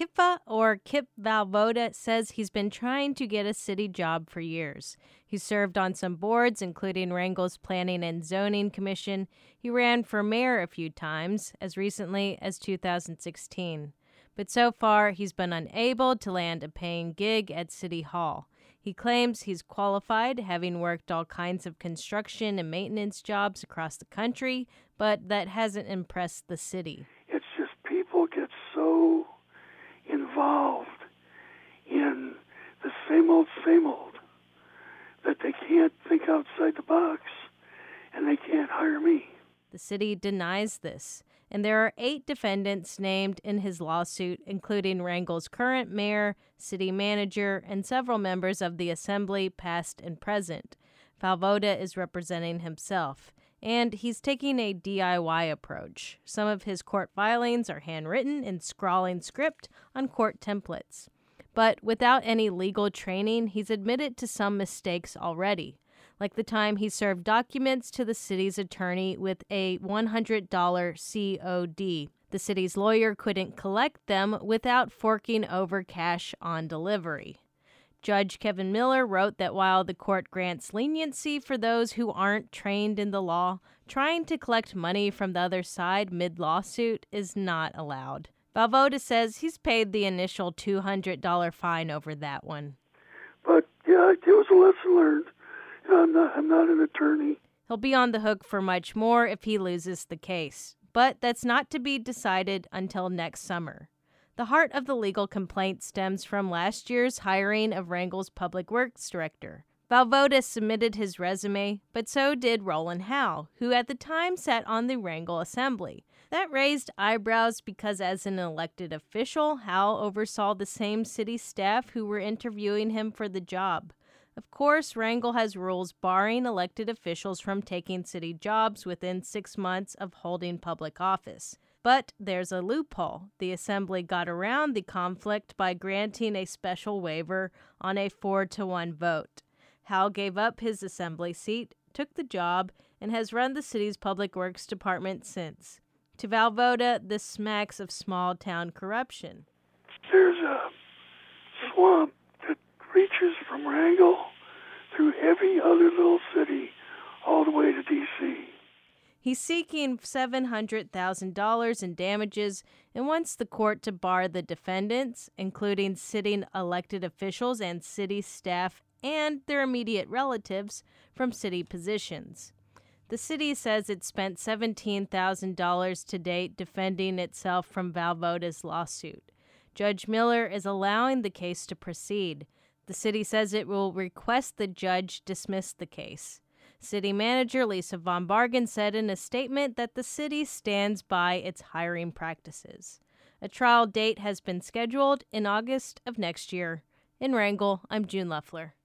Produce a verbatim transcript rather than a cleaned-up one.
Kippa, or Kip Valvoda, says he's been trying to get a city job for years. He served on some boards, including Wrangell's Planning and Zoning Commission. He ran for mayor a few times, as recently as two thousand sixteen. But so far, he's been unable to land a paying gig at City Hall. He claims he's qualified, having worked all kinds of construction and maintenance jobs across the country, but that hasn't impressed the city. It's just people get so involved in the same old, same old that they can't think outside the box, and they can't hire me. The city denies this, and there are eight defendants named in his lawsuit, including Wrangell's current mayor, city manager, and several members of the assembly, past and present. Valvoda is representing himself, and he's taking a D I Y approach. Some of his court filings are handwritten in scrawling script on court templates. But without any legal training, he's admitted to some mistakes already, like the time he served documents to the city's attorney with a one hundred dollars C O D. The city's lawyer couldn't collect them without forking over cash on delivery. Judge Kevin Miller wrote that while the court grants leniency for those who aren't trained in the law, trying to collect money from the other side mid-lawsuit is not allowed. Valvoda says he's paid the initial two hundred dollars fine over that one. But, yeah, it was a lesson learned. I'm not, I'm not an attorney. He'll be on the hook for much more if he loses the case, but that's not to be decided until next summer. The heart of the legal complaint stems from last year's hiring of Wrangell's public works director. Valvoda submitted his resume, but so did Roland Howe, who at the time sat on the Wrangell Assembly. That raised eyebrows because as an elected official, Howe oversaw the same city staff who were interviewing him for the job. Of course, Wrangell has rules barring elected officials from taking city jobs within six months of holding public office. But there's a loophole. The assembly got around the conflict by granting a special waiver on a four to one vote. Howe gave up his assembly seat, took the job, and has run the city's public works department since. To Valvoda, this smacks of small-town corruption. There's a swamp that reaches from Wrangell through every other little city all the way to D C He's seeking seven hundred thousand dollars in damages and wants the court to bar the defendants, including sitting elected officials and city staff and their immediate relatives, from city positions. The city says it spent seventeen thousand dollars to date defending itself from Valvoda's lawsuit. Judge Miller is allowing the case to proceed. The city says it will request the judge dismiss the case. City manager Lisa Von Bargen said in a statement that the city stands by its hiring practices. A trial date has been scheduled in August of next year. In Wrangell, I'm June Leffler.